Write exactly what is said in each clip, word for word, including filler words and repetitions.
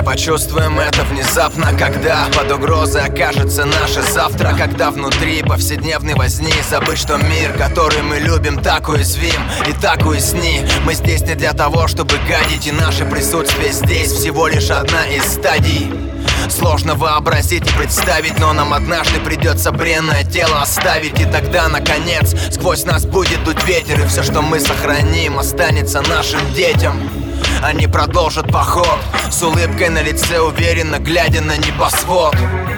почувствуем это внезапно, когда под угрозой окажется наше завтра. Когда внутри повседневной возни забыть, что мир, который мы любим, так уязвим и так уясни. Мы здесь не для того, чтобы гадить, и наше присутствие здесь всего лишь одна из стадий. Сложно вообразить и представить, но нам однажды придется бренное тело оставить. И тогда, наконец, сквозь нас будет дуть ветер, и все, что мы сохраним, останется нашим детям. Они продолжат поход с улыбкой на лице, уверенно глядя на небосвод.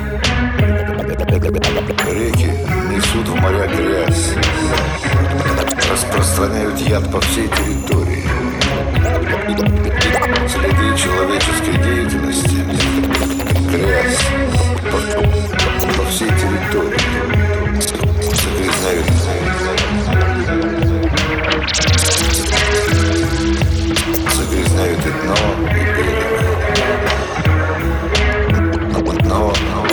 Реки несут в моря грязь, распространяют яд по всей территории. Следы человеческой деятельности, грязь по, по всей территории загрязняют, загрязняют и дно, и берег. Дно, дно,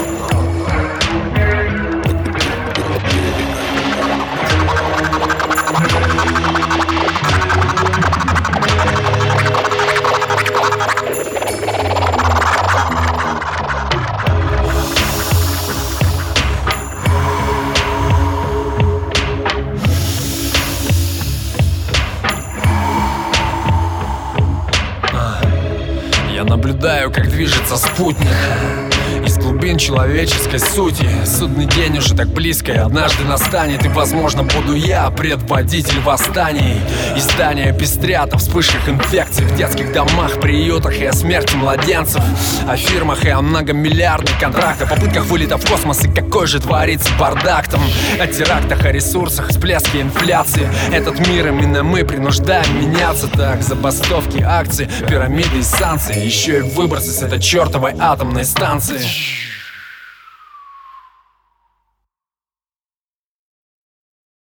Я наблюдаю, как движется спутник из глубин человеческой сути. Судный день уже так близко, и однажды настанет, и, возможно, буду я предводитель восстаний. И здания пестрят о вспышках инфекций в детских домах, приютах и о смерти младенцев, о фирмах и о многомиллиардных контрактах, о попытках вылета в космос, и какой же творится бардак там, о терактах, о ресурсах, всплеске инфляции. Этот мир именно мы принуждаем меняться. Так, забастовки, акции, пирамиды и санкции, еще и выбросы с этой чертовой атомной станции.